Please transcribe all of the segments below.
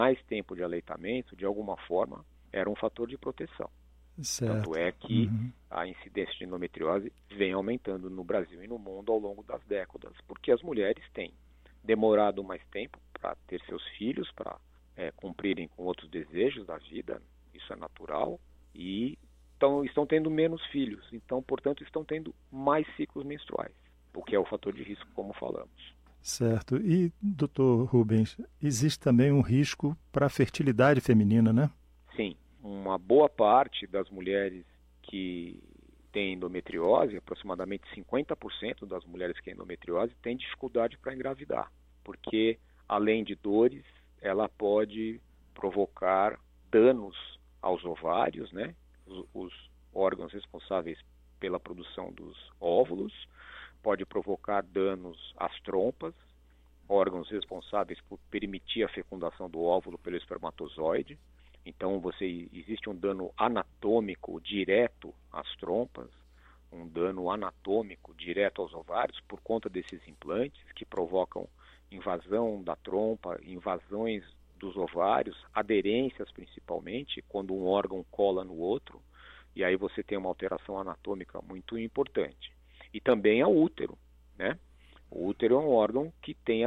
mais tempo de aleitamento, de alguma forma, era um fator de proteção. Certo. Tanto é que a incidência de endometriose vem aumentando no Brasil e no mundo ao longo das décadas, porque as mulheres têm demorado mais tempo para ter seus filhos, para cumprirem com outros desejos da vida, isso é natural, e estão tendo menos filhos, então, portanto, estão tendo mais ciclos menstruais, o que é o fator de risco, como falamos. Certo. E, doutor Rubens, existe também um risco para a fertilidade feminina, né? Sim. Uma boa parte das mulheres que têm endometriose, aproximadamente 50% das mulheres que têm endometriose, têm dificuldade para engravidar, porque, além de dores, ela pode provocar danos aos ovários, né? Os órgãos responsáveis pela produção dos óvulos, pode provocar danos às trompas, órgãos responsáveis por permitir a fecundação do óvulo pelo espermatozoide. Então existe um dano anatômico direto às trompas, um dano anatômico direto aos ovários por conta desses implantes que provocam invasão da trompa, invasões dos ovários, aderências principalmente, quando um órgão cola no outro, e aí você tem uma alteração anatômica muito importante. E também ao útero, né? O útero é um órgão que tem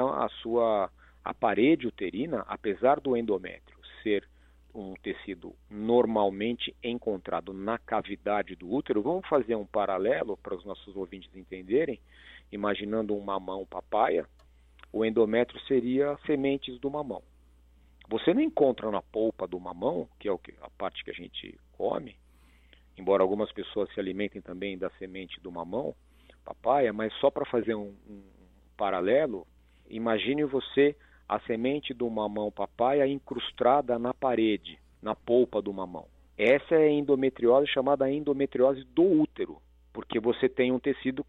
a parede uterina, apesar do endométrio ser um tecido normalmente encontrado na cavidade do útero. Vamos fazer um paralelo para os nossos ouvintes entenderem, imaginando um mamão papaya, o endométrio seria sementes do mamão. Você não encontra na polpa do mamão, que é a parte que a gente come, embora algumas pessoas se alimentem também da semente do mamão, papaya, mas só para fazer um paralelo, imagine você a semente do mamão papaya incrustada na parede, na polpa do mamão. Essa é a endometriose chamada endometriose do útero, porque você tem um tecido